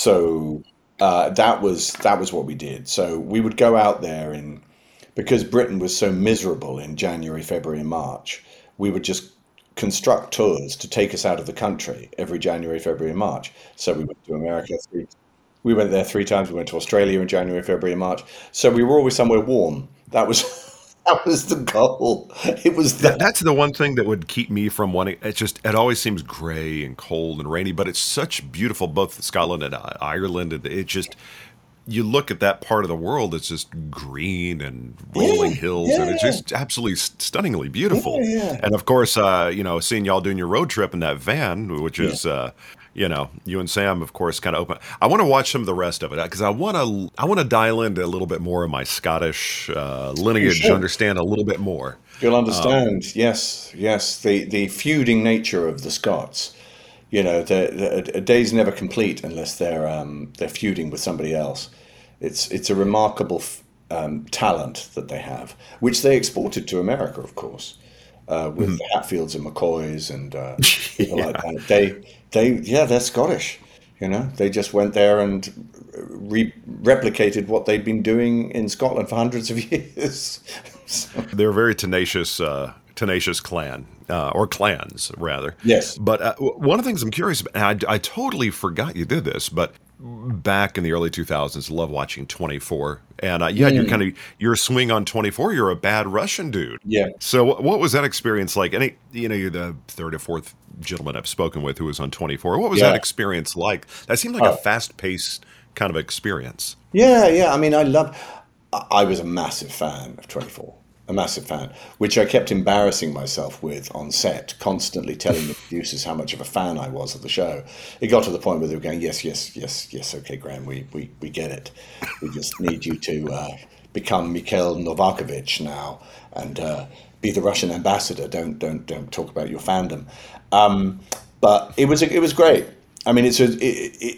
so uh, that was that was what we did. So we would go out there, and because Britain was so miserable in January, February, and March, we would just construct tours to take us out of the country every January, February, and March. So we went to America three. We went there three times. We went to Australia in January, February, and March. So we were always somewhere warm. That was that was the goal. It was That, that. that's the one thing that would keep me from wanting. It just it always seems gray and cold and rainy, but it's such beautiful, both Scotland and uh, Ireland. And it just, you look at that part of the world, it's just green and Yeah, rolling hills, and it's yeah, just absolutely stunningly yeah, beautiful. yeah, And of course, uh, you know, seeing y'all doing your road trip in that van, which yeah. is, uh, you know, you and Sam, of course, kind of open. I want to watch some of the rest of it because I want to, I want to dial into a little bit more of my Scottish uh, You lineage, should. understand a little bit more. You'll Um, understand. Yes, yes. The the feuding nature of the Scots. You know, the, the, a day's never complete unless they're um, they're feuding with somebody else. It's it's a remarkable f- um, talent that they have, which they exported to America, of course, uh, with mhm. the Hatfields and McCoys and uh, people like Yeah. that. They they yeah, they're Scottish. You know, they just went there and re- replicated what they'd been doing in Scotland for hundreds of years. So, They're a very tenacious, uh, tenacious clan, uh, or clans rather. yes. But uh, w- one of the things I'm curious about, and I, I totally forgot you did this, but back in the early two thousands, love watching twenty-four, and uh, you had your Mm, kind of your swing on twenty-four. You're a bad Russian dude. yeah. So wh- what was that experience like? Any, you know, you're the third or fourth gentleman I've spoken with who was on twenty-four. What was that Yeah. experience like? That seemed like a Oh, fast-paced kind of experience. yeah, yeah. I mean, I love. I I was a massive fan of twenty-four, a massive fan, which I kept embarrassing myself with on set, constantly telling the producers how much of a fan I was of the show. It got to the point where they were going, "Yes, yes, yes, yes. Okay, Graham, we we, we get it. We just need you to uh, become Mikhail Novakovich now and uh, be the Russian ambassador. Don't don't don't talk about your fandom." Um, but it was it was great. I mean, it's a. It, it,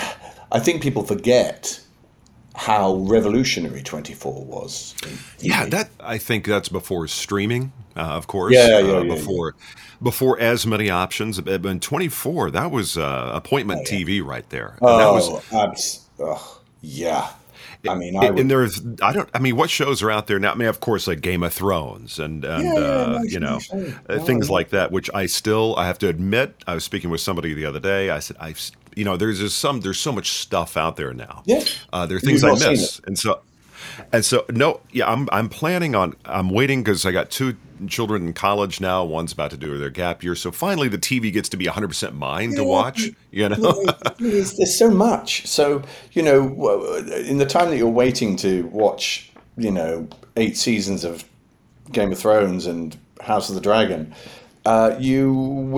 I think people forget how revolutionary twenty-four was in Yeah, T V. that I think that's before streaming, uh, of course, Yeah, yeah, uh, yeah, yeah. before before as many options. But in twenty-four, that was uh, Oh appointment yeah. T V right there, and that was. Oh, abs. Oh, yeah. I mean, I it, and would. there's, I don't, I mean, what shows are out there now? I mean, of course, like Game of Thrones and and Yeah, yeah. uh, Nice, you know nice show. uh, Oh, things yeah. like that, which I still, I have to admit, I was speaking with somebody the other day. I said, I, you know, there's just some, there's so much stuff out there now. Yeah. Uh, there are You've things I not seen it. miss, and so And so, no, yeah, I'm I'm planning on I'm waiting because I got two children in college now. One's about to do their gap year, so finally the T V gets to be one hundred percent mine to Yeah, watch. You yeah, know, there's, there's so much. So, you know, w- in the time that you're waiting to watch, you know, eight seasons of Game of Thrones and House of the Dragon, uh, you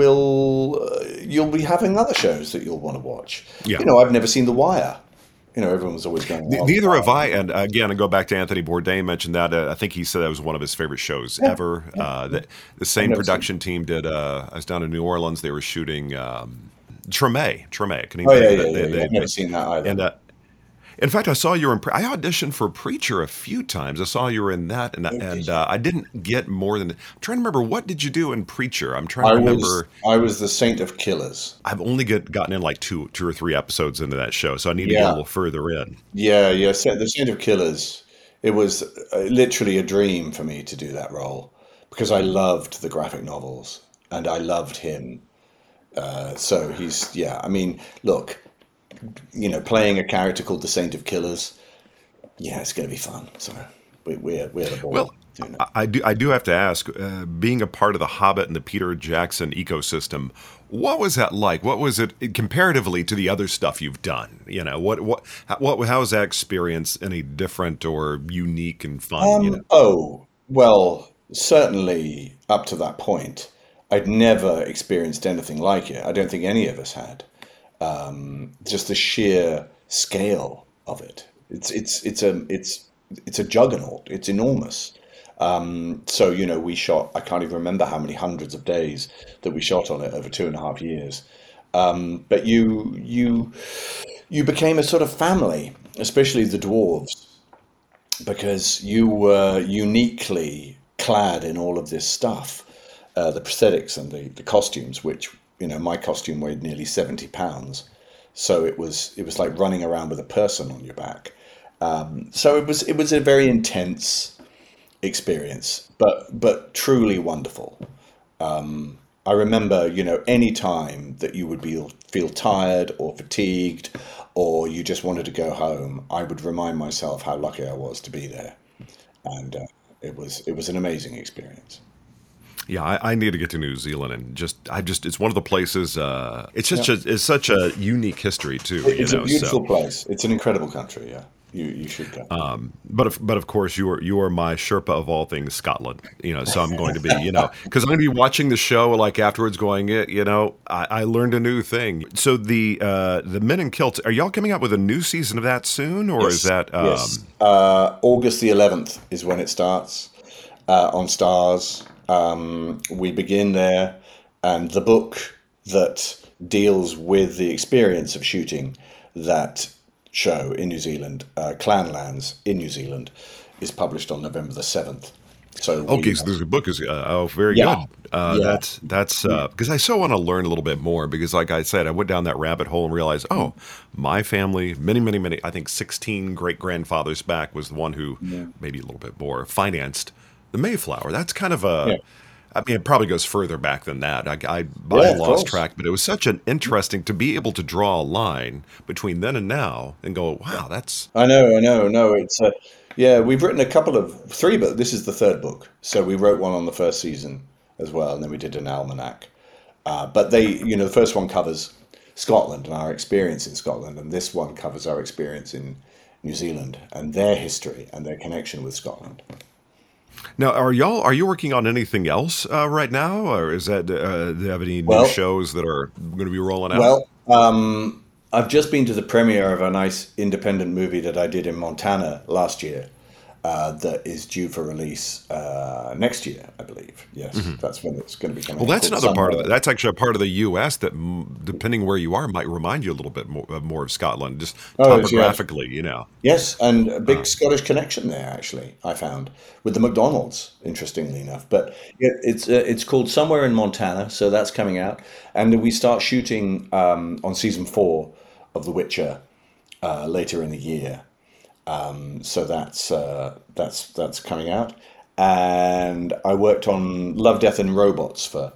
will uh, you'll be having other shows that you'll want to watch. yeah. You know, I've never seen The Wire. You know, everyone was always going, Ne- "Oh, The Neither have Wire." I. And uh, again, I go back to Anthony Bourdain mentioned that. Uh, I think he said that was one of his favorite shows Yeah, ever. yeah, Uh, yeah. the, the I've same never seen it. production team did. Uh, I was down in New Orleans. They were shooting um, Treme. Treme. Can you, Oh yeah, they, yeah, they, yeah, yeah. they, I've never they, seen that either. and uh, In fact, I saw you were in. Pre- I auditioned for Preacher a few times. I saw you were in that, and Oh, did and you? uh, I didn't get more than. I'm trying to remember, what did you do in Preacher? I'm trying I to was remember. I was the Saint of Killers. I've only get, gotten in like two two or three episodes into that show, so I need to get a Yeah, little further in. yeah, yeah. Sa- The Saint of Killers. It was uh, literally a dream for me to do that role because I loved the graphic novels and I loved him. Uh, so he's yeah. I mean, look, you know, playing a character called the Saint of Killers. Yeah, it's going to be fun. So we, we're we're the ball Well, doing it. I I do I do have to ask, uh, being a part of the Hobbit and the Peter Jackson ecosystem, what was that like? What was it comparatively to the other stuff you've done? You know, what what how, what how was that experience any different or unique and fun? You know. Um, oh, well, certainly up to that point, I'd never experienced anything like it. I don't think any of us had. Um, just the sheer scale of it. It's it's it's a it's it's a juggernaut. It's enormous. Um, so you know, we shot. I can't even remember how many hundreds of days that we shot on it over two and a half years. Um, but you you you became a sort of family, especially the dwarves, because you were uniquely clad in all of this stuff, uh, the prosthetics and the, the costumes, which, you know, my costume weighed nearly seventy pounds. So it was it was like running around with a person on your back. Um, so it was it was a very intense experience, but but truly wonderful. Um, I remember, you know, any time that you would be feel tired or fatigued, or you just wanted to go home, I would remind myself how lucky I was to be there, and uh, it was it was an amazing experience. Yeah, I, I need to get to New Zealand and just I just it's one of the places. Uh, it's just Yeah, a, it's such a unique history too. It- You it's a know, so. beautiful place. It's an incredible country. Yeah, you you should go. But of, but of course, you are you are my Sherpa of all things Scotland. You know, so I'm going to be, you know, because I'm going to be watching the show like afterwards, going, "Eh, you know, I, I learned a new thing. So the uh, the Men in Kilts, are y'all coming out with a new season of that soon, or is Yes, that? yes. Um, Uh, August the eleventh is when it starts uh, on Stars. Um, we begin there, and the book that deals with the experience of shooting that show in New Zealand, uh, Clanlands in New Zealand, is published on November the seventh. So we, okay, so the book is uh, oh very yeah, good. Uh, yeah, that's that's because I so want to learn a little bit more because, like I said, I went down that rabbit hole and realized, oh, my family, many many many, I think sixteen great grandfathers back was the one who yeah, maybe a little bit more financed the Mayflower. That's kind of yeah, a I mean, it probably goes further back than that. I, I, I yeah, of lost course. track, but it was such an interesting to be able to draw a line between then and now and go, Yeah. wow, that's I know, I know, no. It's uh, yeah. We've written a couple of three, but this is the third book. So we wrote one on the first season as well, and then we did an almanac. Uh, but they, you know, the first one covers Scotland and our experience in Scotland, and this one covers our experience in New Zealand and their history and their connection with Scotland. now. Are y'all are you working on anything else uh, right now, or is that uh, do you have any new Well, shows that are going to be rolling out? well, um, I've just been to the premiere of a nice independent movie that I did in Montana last year. Uh, that is due for release uh, next year, I believe. Yes, that's when it's going to be coming Well, out. that's Called another part of it. Sunrise. That's actually a part of the U S that, mm, depending where you are, might remind you a little bit more, uh, more of Scotland, just Oh, it's, yeah. topographically, you know. Yes, and a big Scottish connection there, actually, I found, with the McDonald's, interestingly enough. But it, it's uh, it's called Somewhere in Montana, so that's coming out. And we start shooting um, on season four of The Witcher uh, later in the year. Um, so that's uh, that's that's coming out. And I worked on Love, Death and Robots for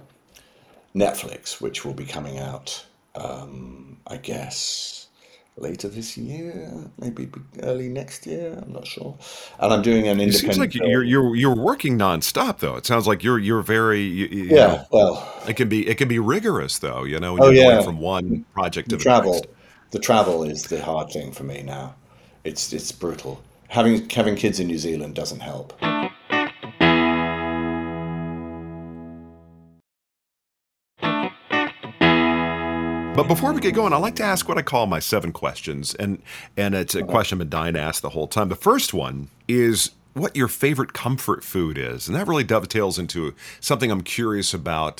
Netflix, which will be coming out, um, I guess, later this year, maybe be- early next year. I'm not sure. And I'm doing an It seems independent like you're film. you're you're working nonstop, though. It sounds like you're you're very you, you Yeah, know well, it can be it can be rigorous, though. You know, when oh you're going yeah, from one project the to the next. travel, the travel is the hard thing for me now. It's it's brutal. Having having kids in New Zealand doesn't help. But before we get going, I like to ask what I call my seven questions, and and it's a question I've been dying to ask the whole time. The first one is what your favorite comfort food is, and that really dovetails into something I'm curious about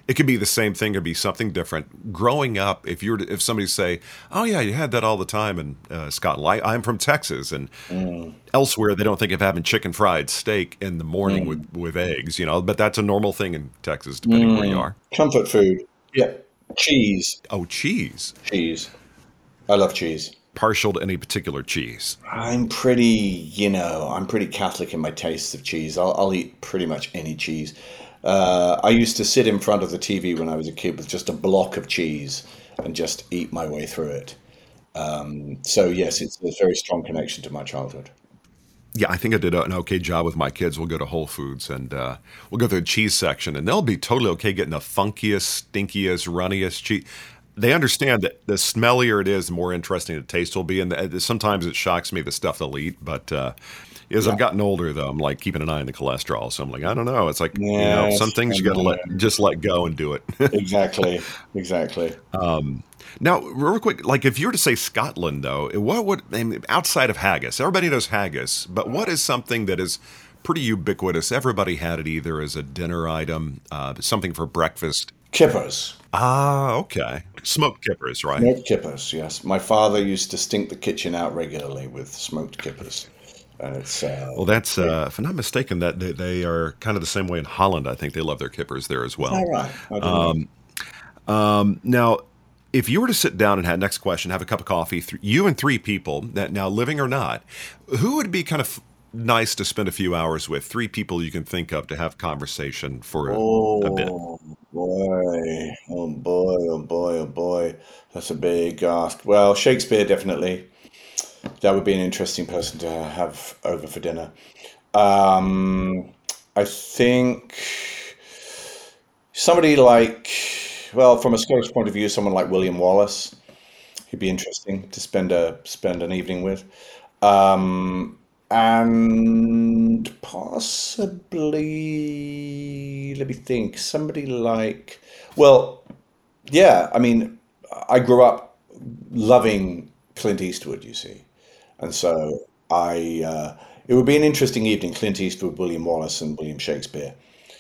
it could be the same thing, it could be something different. Growing up, if you're if somebody say, "Oh yeah, you had that all the time in uh, Scotland," I, I'm from Texas, and Mm, elsewhere they don't think of having chicken fried steak in the morning with mm, with eggs, you know. But that's a normal thing in Texas, depending where you mm. are. Comfort food. Yeah. Cheese. Oh, cheese. Cheese. I love cheese. Partial to any particular cheese. I'm pretty, you know, I'm pretty Catholic in my tastes of cheese. I'll, I'll eat pretty much any cheese. Uh, I used to sit in front of the T V when I was a kid with just a block of cheese and just eat my way through it. Um, so yes, it's a very strong connection to my childhood. Yeah, I think I did an okay job with my kids. We'll go to Whole Foods and uh, we'll go to the cheese section, and they'll be totally okay getting the funkiest, stinkiest, runniest cheese. They understand that the smellier it is, the more interesting the taste will be. And the, sometimes it shocks me the stuff they'll eat. But uh, as I've Yeah. gotten older, though, I'm like keeping an eye on the cholesterol. So I'm like, I don't know. It's like, you know, some Yes, I things you got to know. let just let go and do it. Exactly. Exactly. Um, now, real quick, like if you were to say Scotland, though, what would, I mean, outside of haggis, everybody knows haggis, but what is something that is pretty ubiquitous? Everybody had it either as a dinner item, uh, something for breakfast. Kippers. Ah, okay. Smoked kippers, right? Smoked kippers, yes. My father used to stink the kitchen out regularly with smoked kippers. And it's, uh, Well, that's, uh, if I'm not mistaken, that they, they are kind of the same way in Holland. I think they love their kippers there as well. all right. I didn't know. Um, um, now, if you were to sit down and have next question, have a cup of coffee, th- you and three people that now living or not, who would be kind of nice to spend a few hours with? Three people you can think of to have conversation for a, a bit. Oh boy. Oh boy. Oh boy. Oh boy. That's a big ask. Well, Shakespeare, definitely. That would be an interesting person to have over for dinner. Um, I think somebody like, well, from a Scottish point of view, someone like William Wallace. He'd be interesting to spend a spend an evening with. Um, and possibly, let me think, somebody like, well, yeah, I mean, I grew up loving Clint Eastwood, you see. And so I, uh, it would be an interesting evening, Clint Eastwood, William Wallace, and William Shakespeare.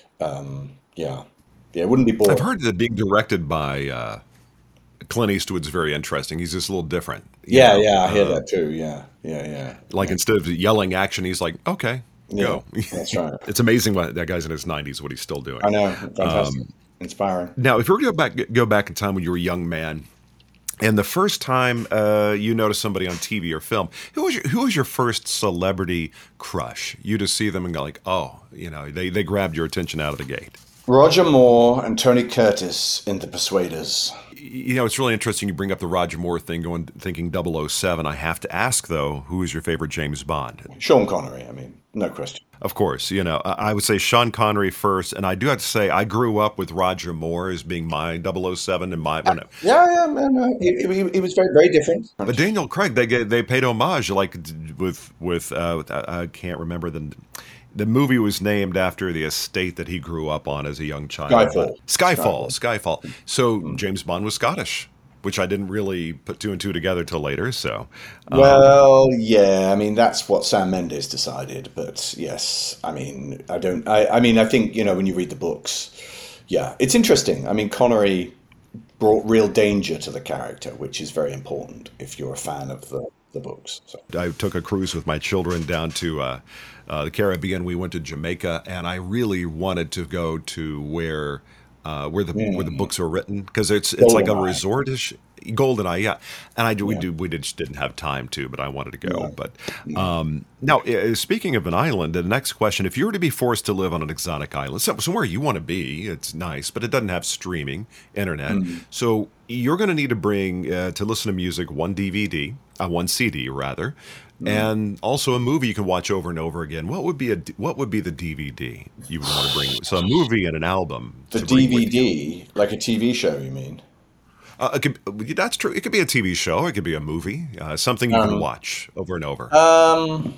Um, yeah, yeah, it wouldn't be I've boring. heard that being directed by uh, Clint Eastwood's very interesting. He's just a little different, you Yeah, know. yeah, I hear Uh, that too. Yeah, yeah, yeah, like yeah, instead of yelling action, he's like, okay, yeah. go. That's right. It's amazing what that guy's in his nineties, what he's still doing. I know, fantastic, Um, inspiring. now, if you were to go back, go back in time when you were a young man, and the first time uh, you noticed somebody on T V or film, who was your, who was your first celebrity crush? You just see them and go like, oh, you know, they, they grabbed your attention out of the gate. Roger Moore and Tony Curtis in The Persuaders. You know, it's really interesting you bring up the Roger Moore thing, going thinking double oh seven. I have to ask, though, who is your favorite James Bond? Sean Connery, I mean, no question. Of course, you know, I I would say Sean Connery first, and I do have to say I grew up with Roger Moore as being my double oh seven and my, well, no, Yeah, yeah, man, no, he, he, he was very, very different. but Daniel Craig, they gave- they paid homage, like with with uh, with- I I can't remember the the movie was named after the estate that he grew up on as a young child. But Skyfall. Skyfall, Skyfall. So Mm. James Bond was Scottish, which I didn't really put two and two together till later. So, um, Well, yeah, I mean that's what Sam Mendes decided, but yes, I mean I don't. I, I mean I think you know when you read the books, yeah, it's interesting. I mean Connery brought real danger to the character, which is very important if you're a fan of the the books. So I took a cruise with my children down to uh, uh, the Caribbean. We went to Jamaica, and I really wanted to go to where uh, where the where the mm, books were written because it's it's like a GoldenEye, resortish Goldeneye, yeah. And I do we yeah, do we did, just didn't have time to, but I wanted to go. no, But no. um, now, uh, speaking of an island, the next question: if you were to be forced to live on an exotic island, some- somewhere you want to be, it's nice, but it doesn't have streaming, internet, Mm, so you're going to need to bring uh, to listen to music one D V D, uh, one C D rather, mm. and also a movie you can watch over and over again. What would be a D- what would be the D V D you would want to bring? So a movie and an album The to bring with you. D V D, like a T V show, you mean? Uh, it could, that's true. It could be a T V show. It could be a movie. Uh, something you can Um, watch over and over. um,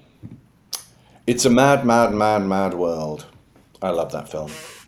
it's a mad, mad, mad, mad world. I love that film.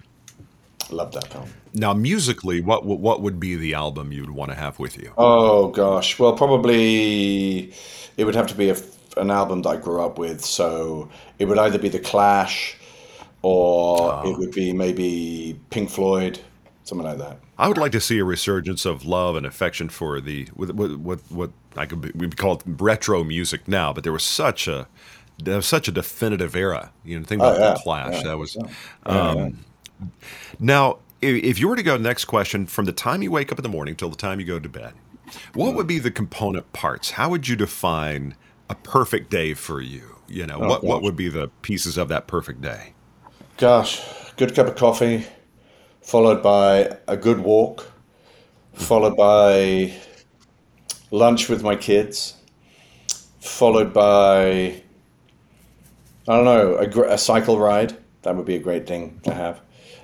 Love that film. Now, musically, what w- what would be the album you'd want to have with you? Oh gosh, well probably it would have to be a f an album that I grew up with. So it would either be The Clash or it Oh, would be maybe Pink Floyd. something like that. I would like to see a resurgence of love and affection for the what what what, what I could be, we'd call it retro music now, but there was such a there was such a definitive era. You know, think about Oh, yeah, the Clash. yeah, that was yeah. um, Yeah, now. If if you were to go next question, from the time you wake up in the morning till the time you go to bed, what would be the component parts? How would you define a perfect day for you? You know, Oh, what what gosh. would be the pieces of that perfect day? Gosh, good cup of coffee, followed by a good walk, followed by lunch with my kids, followed by, I don't know, a, gr- a cycle ride. That would be a great thing to have.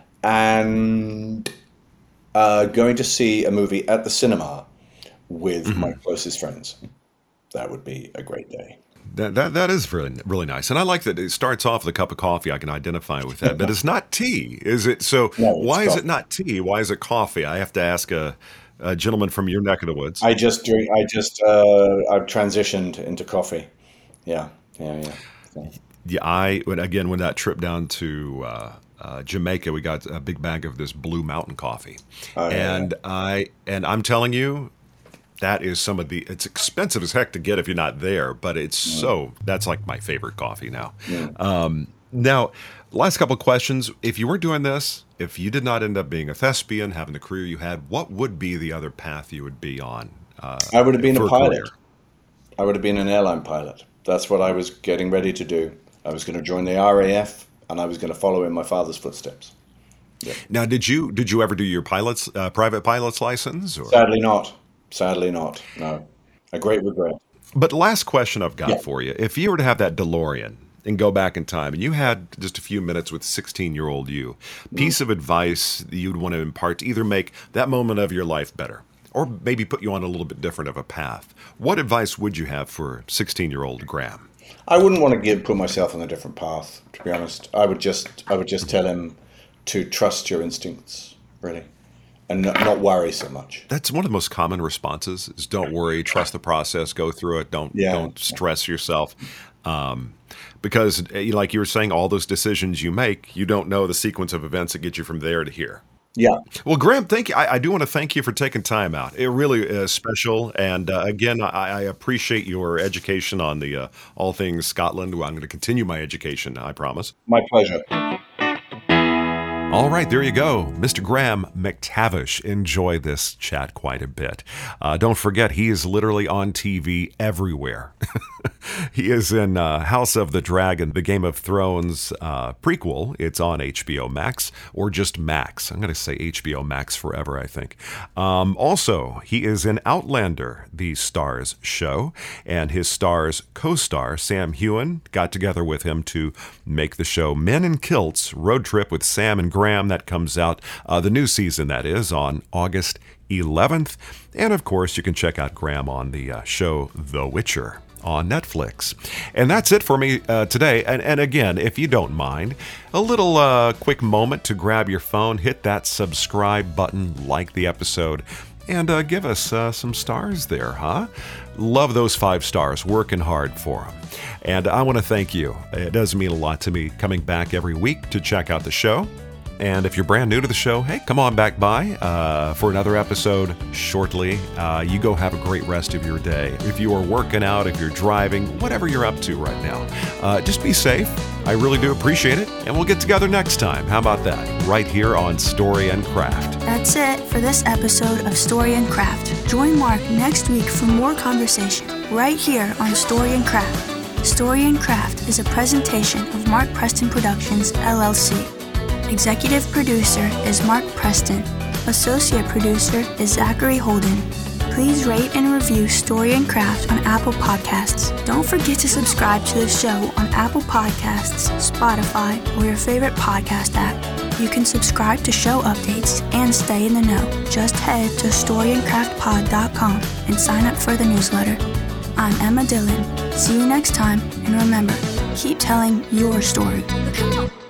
And uh, going to see a movie at the cinema with my closest friends. That would be a great day. That, that that is really really nice, and I like that it starts off with a cup of coffee. I can identify with that, but it's not tea, is it? So No, it's why is coffee. it not tea? Why is it coffee? I have to ask a, a gentleman from your neck of the woods. I just drink, I just, uh, I've transitioned into coffee. Yeah, yeah, yeah. So, Yeah, I when again when that trip down to uh, uh, Jamaica, we got a big bag of this Blue Mountain coffee, oh, yeah, and I and I'm telling you, that is some of the. It's expensive as heck to get if you're not there, but it's so. That's like my favorite coffee now. yeah. Um, now, last couple of questions. If you weren't doing this, if you did not end up being a thespian, having the career you had, what would be the other path you would be on? Uh, I would have been for a pilot. career? I would have been an airline pilot. That's what I was getting ready to do. I was going to join the R A F, and I was going to follow in my father's footsteps. Now, did you did you ever do your pilot's uh, private pilot's license? Or? Sadly not. Sadly not. No. A great regret. But last question I've got Yeah. for you: if you were to have that DeLorean and go back in time, and you had just a few minutes with sixteen-year-old you, piece of advice that you'd want to impart to either make that moment of your life better, or maybe put you on a little bit different of a path, what advice would you have for sixteen-year-old Graham? I wouldn't want to give put myself on a different path, to be honest. I would just I would just tell him to trust your instincts, really, and not, not worry so much. That's one of the most common responses: is don't worry, trust the process, go through it, don't Yeah. don't stress yourself. Um, because, eh, like you were saying, all those decisions you make, you don't know the sequence of events that get you from there to here. Yeah. Well, Graham, thank you. I, I do want to thank you for taking time out. It really is special. And uh, again, I, I appreciate your education on the uh, all things Scotland. Well, I'm going to continue my education, I promise. My pleasure. All right, there you go. Mister Graham McTavish. Enjoy this chat quite a bit. Uh, don't forget, he is literally on T V everywhere. He is in uh, House of the Dragon, the Game of Thrones uh, prequel. It's on H B O Max, or just Max. I'm going to say H B O Max forever, I think. Um, also, he is in Outlander, the Starz show, and his Starz co-star, Sam Heughan, got together with him to make the show Men in Kilts, Road Trip with Sam and Graham. That comes out, uh, the new season, that is, on August eleventh. And, of course, you can check out Graham on the uh, show The Witcher on Netflix. And that's it for me uh, today. And, and again, if you don't mind, a little uh, quick moment to grab your phone, hit that subscribe button, like the episode, and uh, give us uh, some stars there, huh? Love those five stars, working hard for them. And I want to thank you. It does mean a lot to me coming back every week to check out the show. And if you're brand new to the show, hey, come on back by uh, for another episode shortly. Uh, you go have a great rest of your day. If you are working out, if you're driving, whatever you're up to right now, uh, just be safe. I really do appreciate it. And we'll get together next time. How about that? Right here on Story and Craft. That's it for this episode of Story and Craft. Join Mark next week for more conversation right here on Story and Craft. Story and Craft is a presentation of Mark Preston Productions, L L C. Executive producer is Mark Preston. Associate producer is Zachary Holden. Please rate and review Story and Craft on Apple Podcasts. Don't forget to subscribe to the show on Apple Podcasts, Spotify, or your favorite podcast app. You can subscribe to show updates and stay in the know. Just head to story and craft pod dot com and sign up for the newsletter. I'm Emma Dillon. See you next time, and remember, keep telling your story. Come on.